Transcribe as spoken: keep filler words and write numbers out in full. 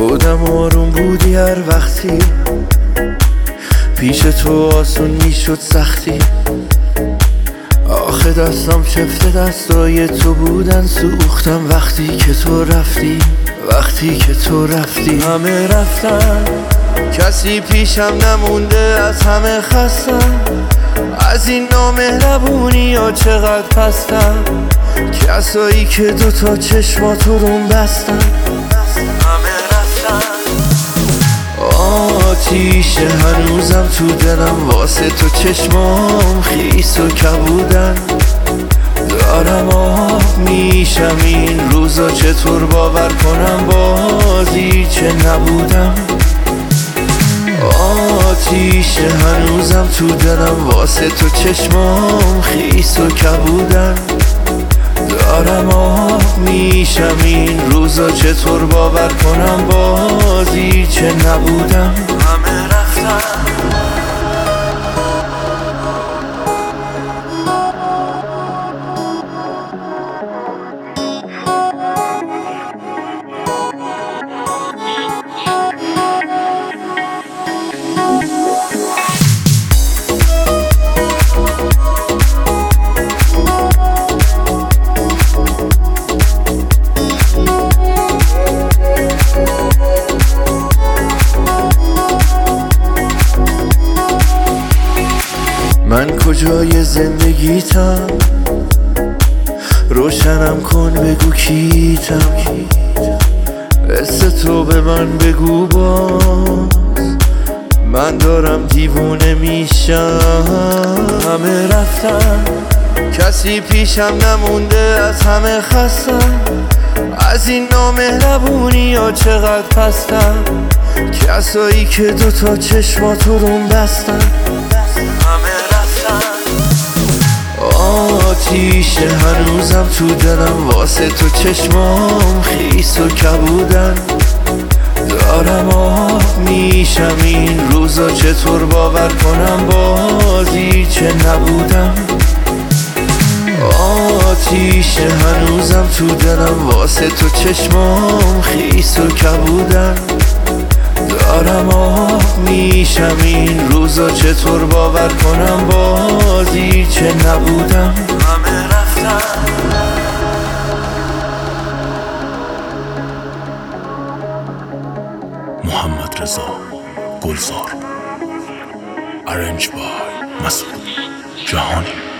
بودم آروم بودی هر وقتی پیش تو آسون میشد سختی. آخه دستم شفته دستای تو بودن، سوختم وقتی که تو رفتی. وقتی که تو رفتی همه رفتن، کسی پیشم نمونده، از همه خستم. از این نامهربونی ها چقدر پستم، کسایی که دوتا چشماتو روم بستن. همه رفتن، آتیشه هنوزم تو دلم واسه تو، چشمام خیس و کبودن. دارم آب میشم این روزا، چطور باور کنم بازی چه نبودم. آتیشه هنوزم تو دلم واسه تو، چشمام خیس و کبودن. دارم آب میشم این روزا، چطور باور کنم بازی چه نبودم. همه رفتن، من کجای زندگیتم؟ روشنم کن بگو کیتم. حس تو به من بگو باز، من دارم دیوونه میشم. همه رفتن، کسی پیشم نمونده، از همه خستم. از این نامهربونی ها چقدر پستم، کسایی که دوتا چشماتو روم بستن. آتیشه هنوزم تو دلم واسه تو، چشمام خیس و کبودن. دارم آب میشم این روزا، چطور باور کنم بازی چه نبودم. آتیشه هنوزم تو دلم واسه تو، چشمام خیس و کبودن. دارم آب میشم این روزا، چطور باور کنم بازی چه نبودم. همه رفتن، محمد رضا گلزار، ارنج بای مسعود جهانی.